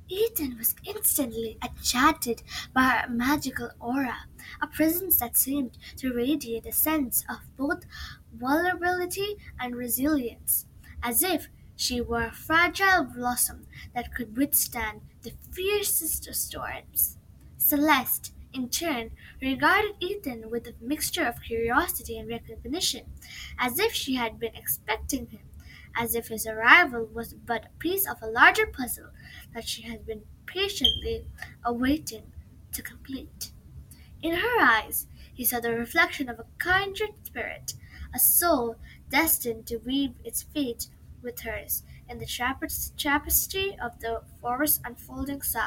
Ethan was instantly enchanted by her magical aura, a presence that seemed to radiate a sense of both vulnerability and resilience, as if she were a fragile blossom that could withstand the fiercest storms. Celeste, in turn, regarded Ethan with a mixture of curiosity and recognition, as if she had been expecting him, as if his arrival was but a piece of a larger puzzle that she had been patiently awaiting to complete. In her eyes, he saw the reflection of a kindred spirit, a soul destined to weave its fate with hers in the tapestry of the forest's unfolding